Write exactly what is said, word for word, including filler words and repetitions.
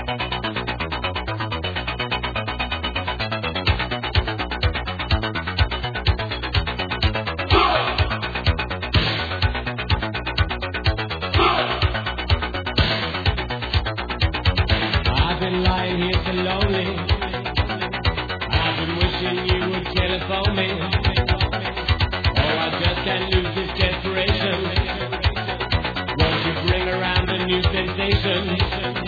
I've been lying here so lonely. I've been wishing you would telephone me. Oh, I just can't lose this desperation. Won't you bring around a new sensation?